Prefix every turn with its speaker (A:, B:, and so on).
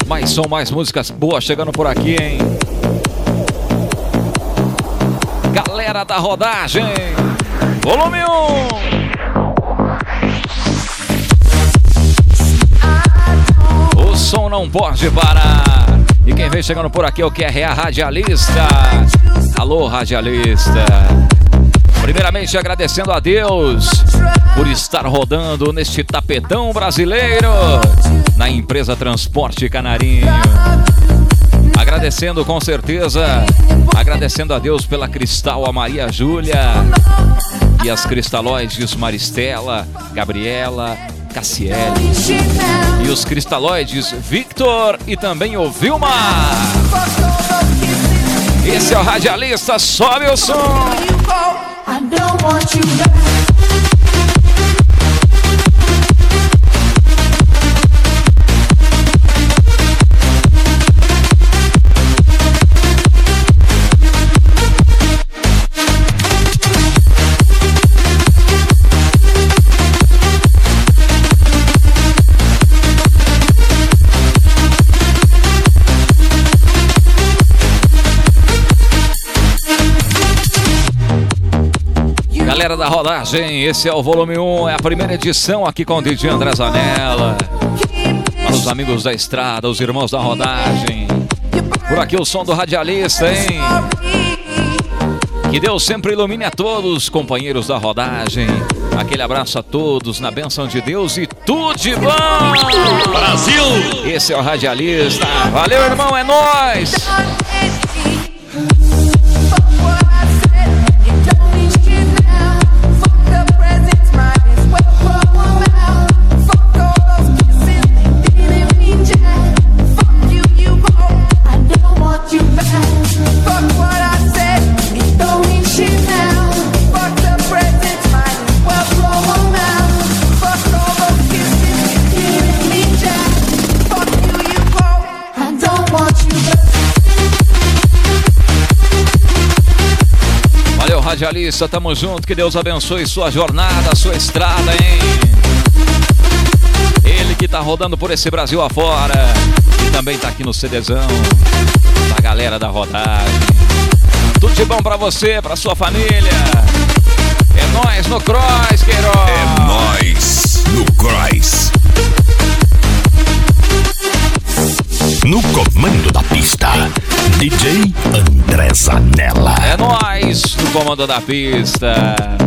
A: Mais som, mais músicas boas chegando por aqui, hein? Galera da rodagem, volume 1. O som não pode parar. E quem vem chegando por aqui é o QRA Radialista. Alô, radialista. Primeiramente agradecendo a Deus por estar rodando neste tapetão brasileiro na empresa Transporte Canarinho. Agradecendo com certeza, agradecendo a Deus pela Cristal, a Maria Júlia e as cristalóides Maristela, Gabriela, Cassiele e os cristalóides Victor e também o Vilmar. Esse é o Radialista, sobe o som. I don't want you back. Galera da rodagem, esse é o volume 1, é a primeira edição aqui com o DJ André Zanella. Para os amigos da estrada, os irmãos da rodagem. Por aqui o som do Radialista, hein? Que Deus sempre ilumine a todos, companheiros da rodagem. Aquele abraço a todos, na bênção de Deus e tudo de bom! Brasil! Esse é o Radialista. Valeu, irmão, é nóis! Radialista, tamo junto, que Deus abençoe sua jornada, sua estrada, hein? Ele que tá rodando por esse Brasil afora e também tá aqui no CDzão da galera da rodagem. Tudo de bom pra você, pra sua família. É nóis no Cross, Queiroz.
B: É nóis no Cross. No comando da pista, DJ André Zanella.
A: É nóis no comando da pista.